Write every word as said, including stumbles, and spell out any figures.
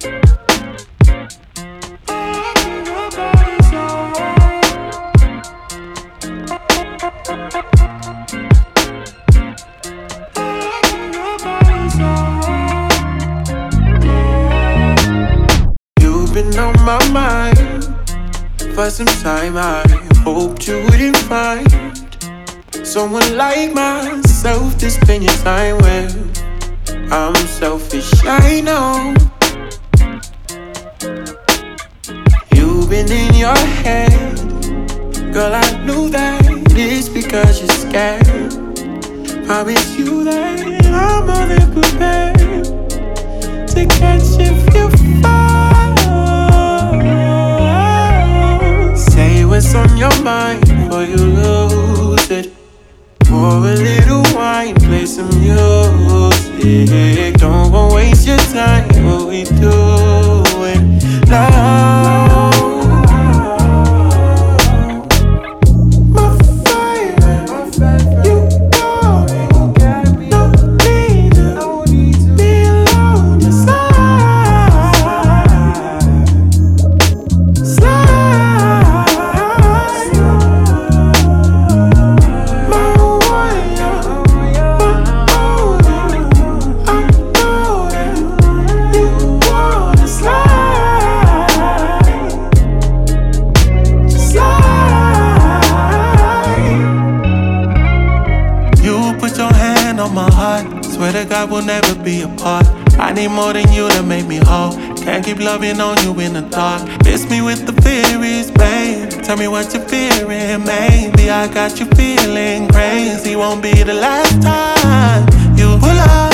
You've been on my mind for some time. I hoped you wouldn't find someone like myself to spend your time with. I'm selfish, I know. You've been in your head, girl, I knew that it's because you're scared. Promise you that I'm more than prepared to catch if you fall. Say what's on your mind before you lose it. Pour a little wine, play some music. Don't wanna waste your time, what we doing now? God will never be apart. I need more than you to make me whole. Can't keep loving on you in the dark. Miss me with the fears, babe. Tell me what you're fearing, maybe I got you feeling crazy. Won't be the last time you pull up.